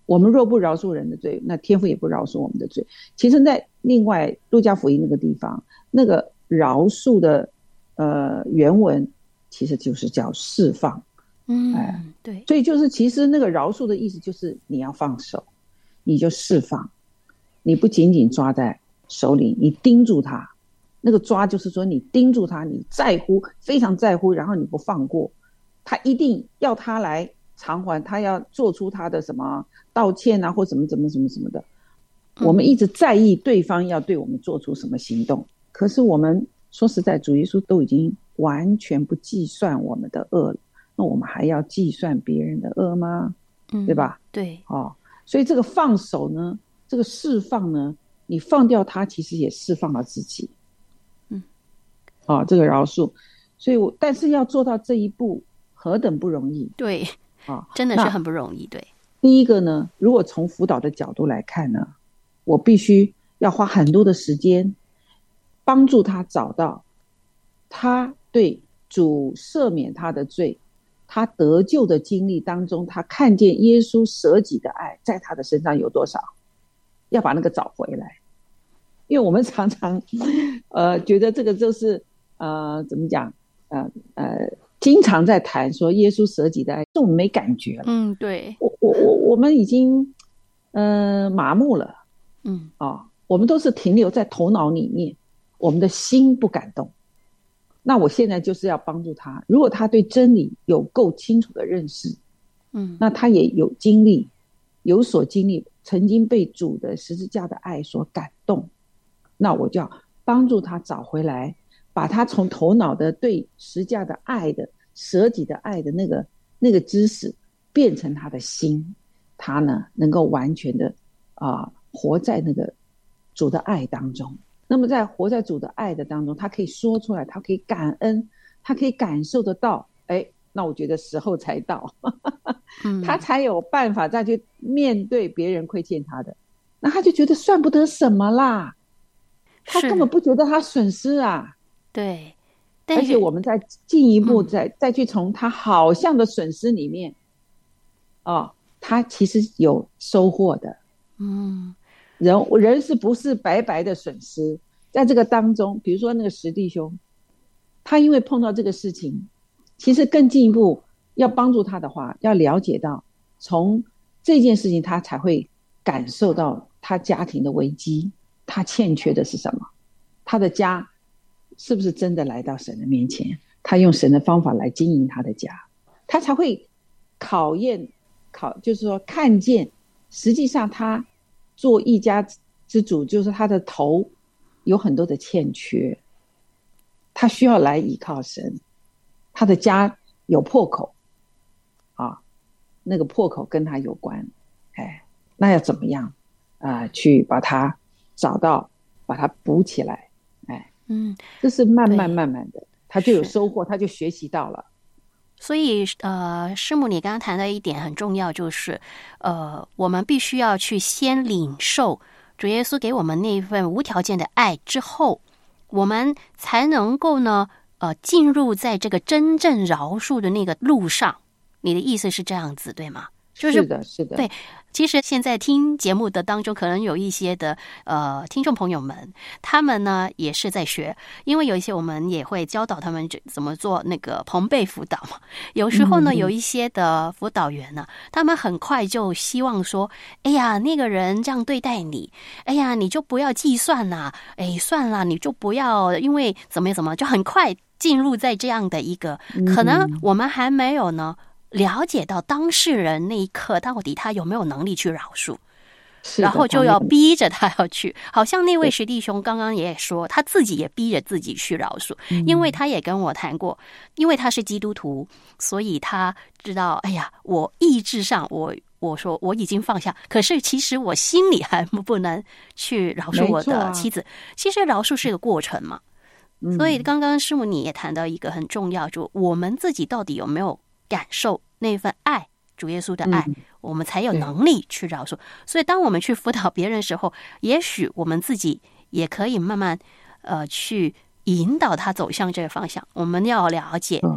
我们若不饶恕人的罪，那天父也不饶恕我们的罪。其实在另外路加福音那个地方，那个饶恕的呃原文其实就是叫释放。 嗯， 哎， 对， 所以就是其实那个饶恕的意思就是你要放手，你就释放，你不仅仅抓在手里，你盯住他。那个抓就是说你盯住他，你在乎，非常在乎，然后你不放过他，一定要他来偿还，他要做出他的什么道歉啊，或什么怎么什么什么的。我们一直在意对方要对我们做出什么行动，可是我们说实在，主耶稣都已经完全不计算我们的恶了，那我们还要计算别人的恶吗？ 嗯， 对吧？ 对， 哦，所以这个放手呢，这个释放呢，你放掉他，其实也释放了自己。 嗯， 哦，这个饶恕，所以我但是要做到这一步，何等不容易。 对， 啊， 真的是很不容易。对， 第一个呢，如果从辅导的角度来看呢，我必须要花很多的时间帮助他找到他对主赦免他的罪，他得救的经历当中，他看见耶稣舍己的爱在他的身上有多少，要把那个找回来。因为我们常常呃觉得这个就是呃怎么讲呃呃经常在谈说耶稣舍己的爱，这我们没感觉了。 嗯，对， 我我我我们已经呃麻木了。 嗯， 哦，我们都是停留在头脑里面，我们的心不感动。那我现在就是要帮助他，如果他对真理有够清楚的认识， 嗯， 那他也有经历，有所经历，曾经被主的十字架的爱所感动，那我就要帮助他找回来，把他从头脑的对十字架的爱的舍己的爱的那个那个知识变成他的心，他呢能够完全的啊、呃、活在那个主的爱当中。那么在活在主的爱的当中，他可以说出来，他可以感恩，他可以感受得到，哎，那我觉得时候才到嗯， 他才有办法再去面对别人亏欠他的，那他就觉得算不得什么啦，他根本不觉得他损失啊。 对， 而且我们再进一步再、嗯、再去从他好像的损失里面哦，他其实有收获的。 嗯， 人人是不是白白的损失？在这个当中，比如说那个十弟兄，他因为碰到这个事情，其实更进一步要帮助他的话，要了解到从这件事情他才会感受到他家庭的危机，他欠缺的是什么，他的家是不是真的来到神的面前，他用神的方法来经营他的家，他才会考验考就是说看见实际上他做一家之主，就是他的头有很多的欠缺，他需要来依靠神，他的家有破口啊，那个破口跟他有关，哎，那要怎么样啊、呃？去把它找到，把它补起来，哎， 嗯， 这是慢慢慢慢的，他就有收获，他就学习到了。 所以，呃，师母，你刚刚谈到一点很重要，就是，呃，我们必须要去先领受主耶稣给我们那一份无条件的爱之后，我们才能够呢，呃，进入在这个真正饶恕的那个路上。你的意思是这样子，对吗？就是、 是的，是的， 对。其实现在听节目的当中，可能有一些的呃听众朋友们，他们呢也是在学，因为有一些我们也会教导他们怎么做那个朋辈辅导嘛。有时候呢，嗯、有一些的辅导员呢，他们很快就希望说，哎呀，那个人这样对待你，哎呀，你就不要计算啦，哎，算了，你就不要，因为怎么怎么，就很快进入在这样的一个，可能我们还没有呢。了解到当事人那一刻到底他有没有能力去饶恕，然后就要逼着他要去，好像那位十弟兄刚刚也说他自己也逼着自己去饶恕，因为他也跟我谈过，因为他是基督徒，所以他知道哎呀，我意志上我我说我已经放下，可是其实我心里还不能去饶恕我的妻子、啊、其实饶恕是一个过程嘛、嗯、所以刚刚师母你也谈到一个很重要，就我们自己到底有没有感受那份爱，主耶稣的爱、嗯、我们才有能力去饶恕。所以当我们去辅导别人的时候，也许我们自己也可以慢慢呃去引导他走向这个方向。我们要了解、嗯、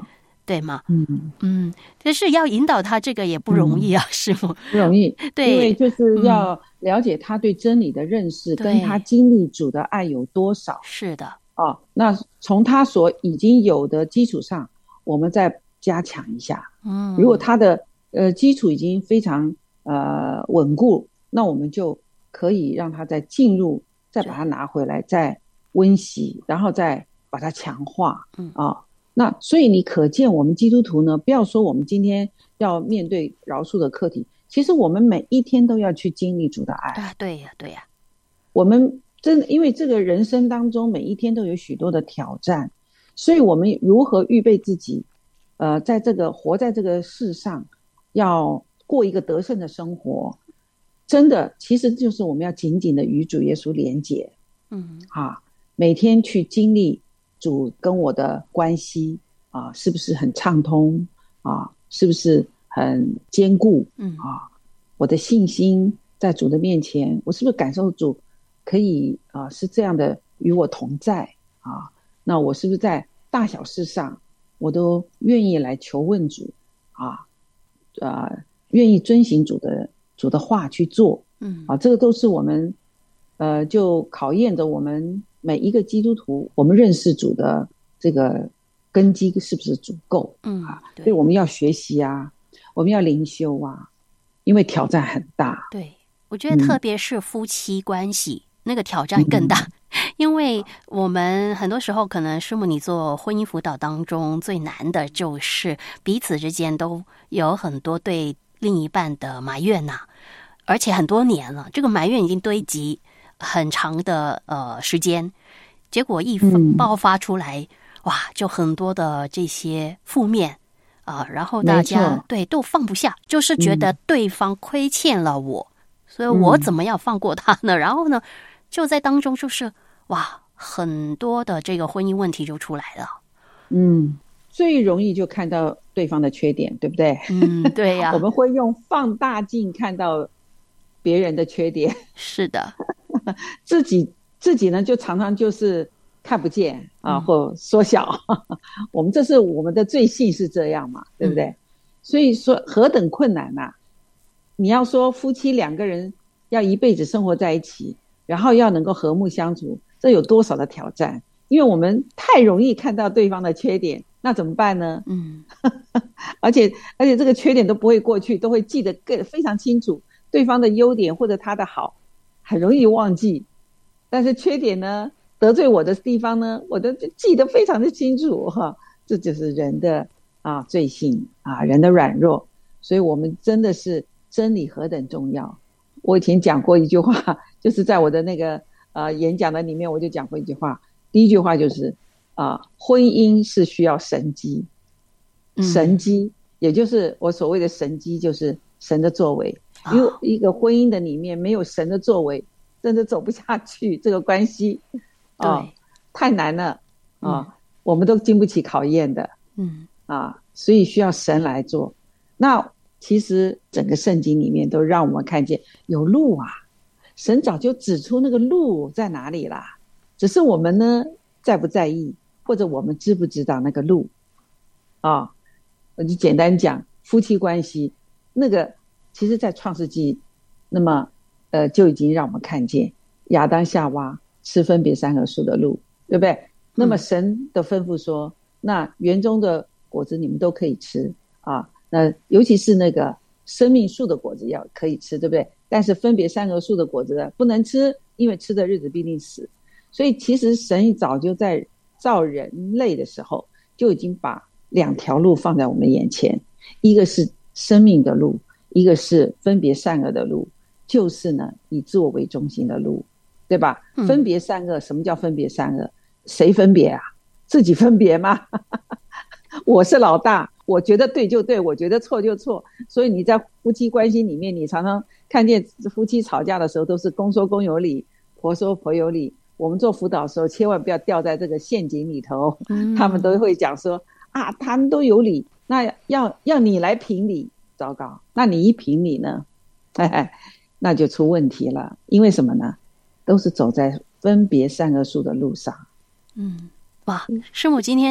对吗？ 嗯嗯，但是要引导他这个也不容易啊，师父不容易。 对， 因为就是要了解他对真理的认识， 对跟他经历主的爱有多少。 是的， 哦，那从他所已经有的基础上，我们再加强一下。 嗯， 如果他的呃基础已经非常呃稳固，那我们就可以让他再进入，再把它拿回来，再温习，然后再把它强化。 嗯啊，那所以你可见我们基督徒呢，不要说我们今天要面对饶恕的课题，其实我们每一天都要去经历主的爱。 啊，对呀，对呀， 我们真的因为这个人生当中每一天都有许多的挑战，所以我们如何预备自己，呃，在这个活在这个世上，要过一个得胜的生活，真的其实就是我们要紧紧的与主耶稣连结。 嗯啊，每天去经历主跟我的关系啊，是不是很畅通啊？是不是很坚固？ 嗯啊，我的信心在主的面前，我是不是感受主可以啊是这样的与我同在啊？那我是不是在大小事上我都愿意来求问主啊？呃，愿意遵行主的主的话去做？ 嗯啊，这个都是我们呃，就考验着我们每一个基督徒，我们认识主的这个根基是不是足够？ 嗯啊， 对所以我们要学习啊，我们要灵修啊，因为挑战很大。 对，我觉得特别是夫妻关系、那个挑战更大。 嗯因为我们很多时候可能师母你做婚姻辅导当中最难的就是彼此之间都有很多对另一半的埋怨呐、啊，而且很多年了，这个埋怨已经堆积很长的呃时间，结果一爆发出来，嗯、哇，就很多的这些负面啊、呃，然后大家对都放不下，就是觉得对方亏欠了我，嗯、所以我怎么样放过他呢？然后呢，就在当中就是哇，很多的这个婚姻问题就出来了。 嗯，最容易就看到对方的缺点，对不对？ 嗯，对呀、啊， 我们会用放大镜看到别人的缺点。 是的， 自己自己呢，就常常就是看不见啊， 嗯、 或缩小。我们这是我们的罪性是这样嘛，对不对？嗯、所以说何等困难呐、啊！你要说夫妻两个人要一辈子生活在一起，然后要能够和睦相处，这有多少的挑战？因为我们太容易看到对方的缺点，那怎么办呢？ 嗯， 而且而且这个缺点都不会过去，都会记得更非常清楚，对方的优点或者他的好，很容易忘记。但是缺点呢，得罪我的地方呢，我都记得非常的清楚哈。这就是人的啊罪性啊，人的软弱。所以我们真的是真理何等重要。我以前讲过一句话，就是在我的那个呃演讲的里面，我就讲过一句话。第一句话就是啊、呃，婚姻是需要神机，神机、嗯、也就是我所谓的神机，就是神的作为。 哦、 因为一个婚姻的里面没有神的作为，真的走不下去，这个关系啊、呃、太难了啊、呃嗯，我们都经不起考验的。 嗯啊，所以需要神来做。那其实整个圣经里面都让我们看见有路啊，神早就指出那个路在哪里啦，只是我们呢在不在意，或者我们知不知道那个路啊？我就简单讲夫妻关系，那个其实在创世纪那么呃就已经让我们看见亚当夏娃吃分别善恶树的路，对不对？那么神的吩咐说、嗯、那园中的果子你们都可以吃啊，那尤其是那个生命树的果子要可以吃，对不对？但是分别善恶树的果子不能吃，因为吃的日子必定死。所以其实神早就在造人类的时候就已经把两条路放在我们眼前，一个是生命的路，一个是分别善恶的路，就是呢以自我为中心的路，对吧、嗯、分别善恶，什么叫分别善恶？谁分别啊？自己分别吗？我是老大，我觉得对就对，我觉得错就错。所以你在夫妻关系里面，你常常看见夫妻吵架的时候都是公说公有理，婆说婆有理。我们做辅导的时候千万不要掉在这个陷阱里头、嗯、他们都会讲说啊，他们都有理，那要要你来评理，糟糕，那你一评理呢，嘿嘿，那就出问题了。因为什么呢？都是走在分别善恶树的路上。 嗯，哇，师母今天你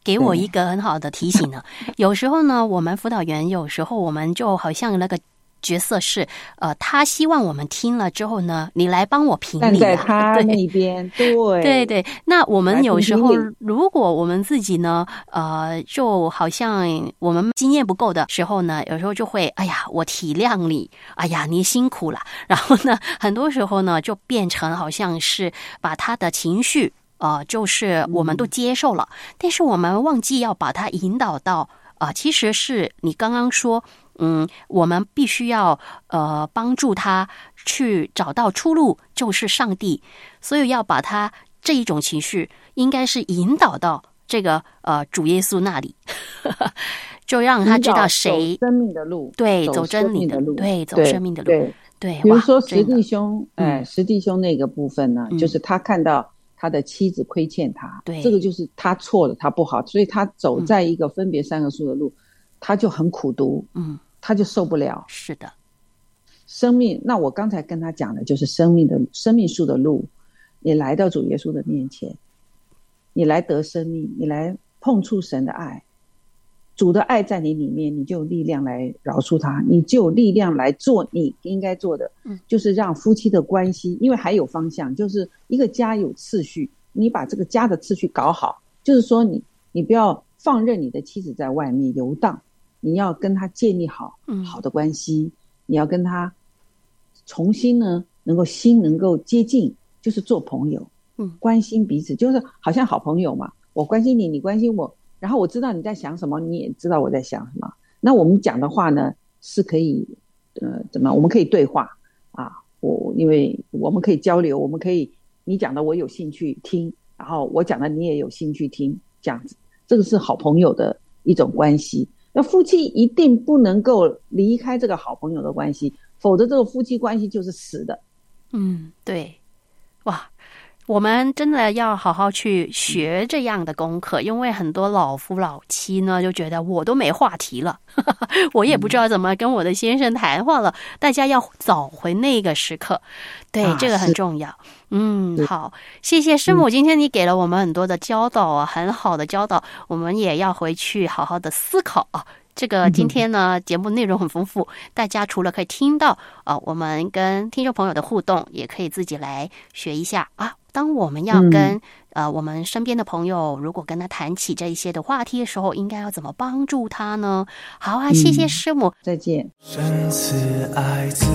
给我一个很好的提醒呢。有时候呢，我们辅导员有时候我们就好像那个角色是，呃，他希望我们听了之后呢，你来帮我评理、啊， 站在他那边，对对对。那我们有时候，如果我们自己呢，呃，就好像我们经验不够的时候呢，有时候就会，哎呀，我体谅你，哎呀，你辛苦了。然后呢，很多时候呢，就变成好像是把他的情绪，呃，就是我们都接受了，嗯、但是我们忘记要把它引导到，啊、呃，其实是你刚刚说。嗯，我们必须要呃帮助他去找到出路，就是上帝，所以要把他这一种情绪，应该是引导到这个呃主耶稣那里，就让他知道谁走生命的路， 对，走真理的路，对，走生命的路，对。对比如说石弟兄，哎，石弟兄那个部分呢，嗯、就是他看到他的妻子亏欠他，对，这个就是他错了，他不好，所以他走在一个分别善恶树的路。嗯他就很苦毒，嗯，他就受不了。 是的， 生命。那我刚才跟他讲的就是生命的生命树的路。你来到主耶稣的面前，你来得生命，你来碰触神的爱，主的爱在你里面，你就有力量来饶恕他，你就有力量来做你应该做的，嗯，就是让夫妻的关系，因为还有方向，就是一个家有次序，你把这个家的次序搞好，就是说你你不要放任你的妻子在外面游荡。你要跟他建立好好的关系，嗯、你要跟他重新呢，能够心能够接近，就是做朋友，嗯，关心彼此，就是好像好朋友嘛。我关心你，你关心我，然后我知道你在想什么，你也知道我在想什么。那我们讲的话呢，是可以，呃，怎么？我们可以对话啊，我因为我们可以交流，我们可以你讲的我有兴趣听，然后我讲的你也有兴趣听，这样子，这个是好朋友的一种关系。那夫妻一定不能够离开这个好朋友的关系，否则这个夫妻关系就是死的。 嗯，对，哇，我们真的要好好去学这样的功课，因为很多老夫老妻呢就觉得我都没话题了，我也不知道怎么跟我的先生谈话了。嗯、大家要找回那个时刻，对，啊、这个很重要。嗯，好，谢谢师母，今天你给了我们很多的教导啊，很好的教导，我们也要回去好好的思考啊。这个今天呢，节目内容很丰富，大家除了可以听到啊，我们跟听众朋友的互动，也可以自己来学一下啊。当我们要跟、嗯、呃我们身边的朋友，如果跟他谈起这一些的话题的时候，应该要怎么帮助他呢？好啊，谢谢师母， 嗯、再见。 生慈爱子。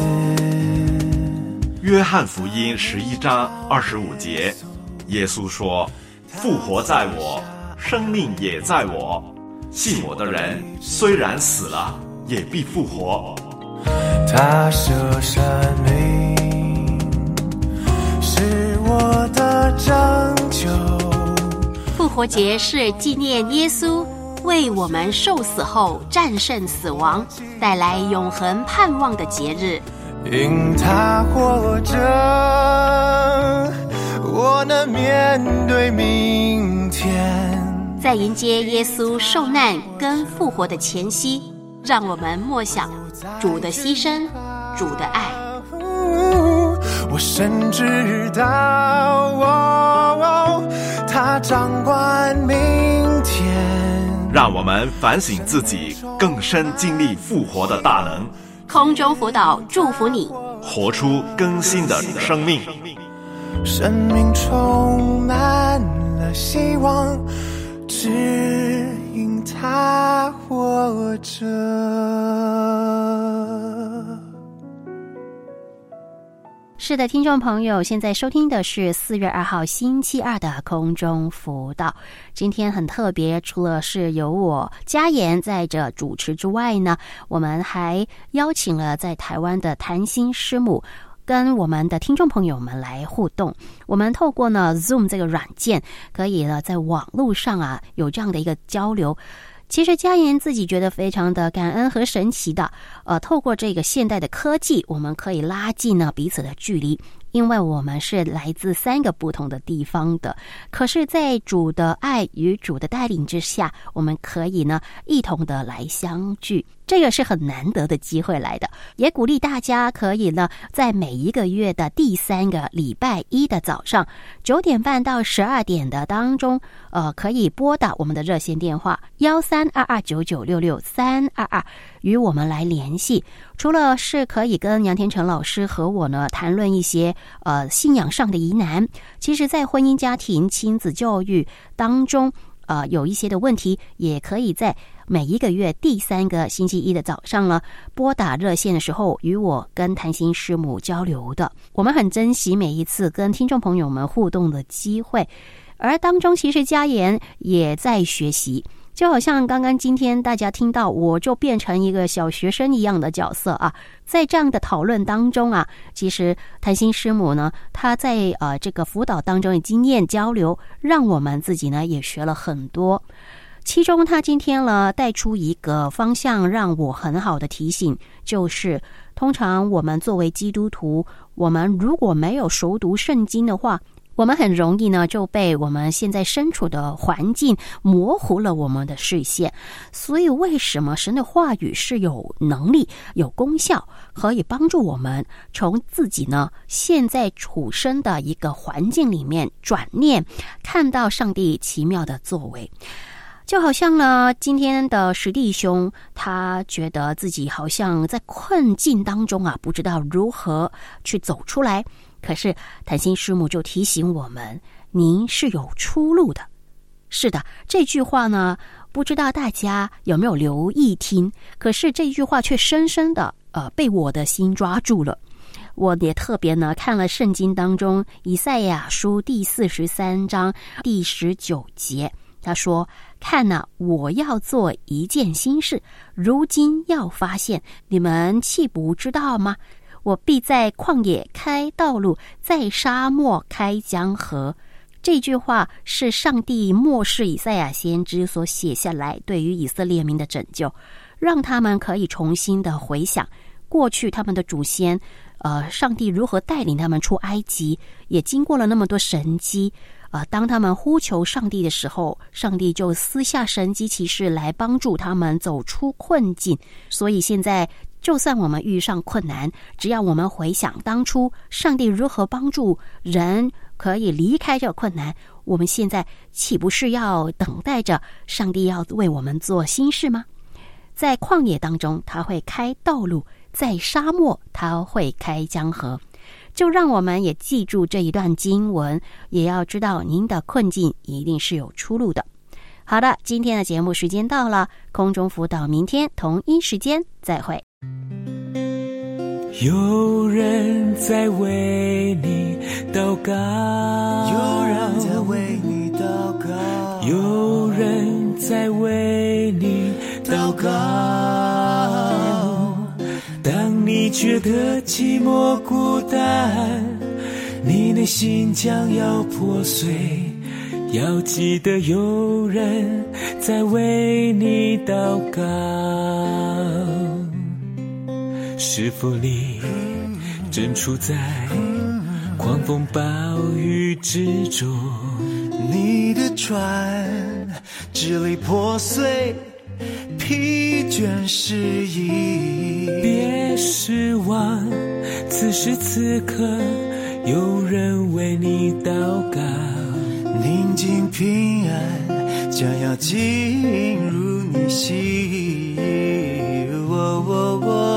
约翰福音十一章二十五节，耶稣说：“复活在我，生命也在我。信我的人，虽然死了，也必复活。” 他舍生命，是我的拯救。 复活节是纪念耶稣为我们受死后战胜死亡，带来永恒盼望的节日。 因他活着，我能面对明天。 在迎接耶稣受难跟复活的前夕，让我们默想主的牺牲，主的爱。 我深知道、哦、他掌管明天。 让我们反省自己，更深经历复活的大能。 空中辅导祝福你， 活出更新的生命。 生命充满了希望，只因他活着。 是的，听众朋友，现在收听的是四月二号星期二的空中辅导。今天很特别，除了是由我嘉言在这主持之外呢，我们还邀请了在台湾的谭心师母跟我们的听众朋友们来互动。我们透过呢 Zoom 这个软件，可以呢在网络上啊有这样的一个交流。其实嘉言自己觉得非常的感恩和神奇的，呃，透过这个现代的科技，我们可以拉近呢彼此的距离， 因为我们是来自三个不同的地方的，可是在主的爱与主的带领之下，我们可以呢一同的来相聚，这个是很难得的机会来的。也鼓励大家可以呢在每一个月的第三个礼拜一的早上九点半到十二点的当中，呃，可以拨打我们的热线电话幺三二二九九六六三二二与我们来联系。除了是可以跟杨天成老师和我呢谈论一些呃信仰上的疑难，其实在婚姻家庭亲子教育当中呃有一些的问题，也可以在每一个月第三个星期一的早上呢拨打热线的时候与我跟谭心师母交流的。我们很珍惜每一次跟听众朋友们互动的机会，而当中其实佳言也在学习，就好像刚刚今天大家听到我就变成一个小学生一样的角色啊，在这样的讨论当中啊，其实谭心师母呢她在呃这个辅导当中的经验交流，让我们自己呢也学了很多。其中他今天呢带出一个方向让我很好的提醒，就是通常我们作为基督徒，我们如果没有熟读圣经的话，我们很容易呢就被我们现在身处的环境模糊了我们的视线。所以为什么神的话语是有能力有功效，可以帮助我们从自己呢现在处身的一个环境里面转念，看到上帝奇妙的作为。就好像呢今天的石弟兄，他觉得自己好像在困境当中啊，不知道如何去走出来，可是谭心师母就提醒我们，您是有出路的。是的，这句话呢不知道大家有没有留意听，可是这句话却深深的呃被我的心抓住了。我也特别呢看了圣经当中以赛亚书第四十三章第十九节，他说，看哪，我要做一件新事，如今要发现，你们岂不知道吗？我必在旷野开道路，在沙漠开江河。这句话是上帝末世以赛亚先知所写下来，对于以色列民的拯救，让他们可以重新的回想过去他们的祖先呃，上帝如何带领他们出埃及，也经过了那么多神迹。呃，当他们呼求上帝的时候，上帝就私下神迹奇事来帮助他们走出困境。所以现在就算我们遇上困难，只要我们回想当初上帝如何帮助人可以离开这个困难，我们现在岂不是要等待着上帝要为我们做新事吗？在旷野当中他会开道路，在沙漠他会开江河。就让我们也记住这一段经文，也要知道您的困境一定是有出路的。好的，今天的节目时间到了，空中辅导明天同一时间再会。 有人在为你祷告， 有人在为你祷告， 有人在为你祷告。当你觉得寂寞孤单，你内心将要破碎，要记得有人在为你祷告。是否你正处在狂风暴雨之中， 你的船支离破碎，疲倦失意， 别失望，此时此刻有人为你祷告。 宁静平安将要进入你心，哦哦哦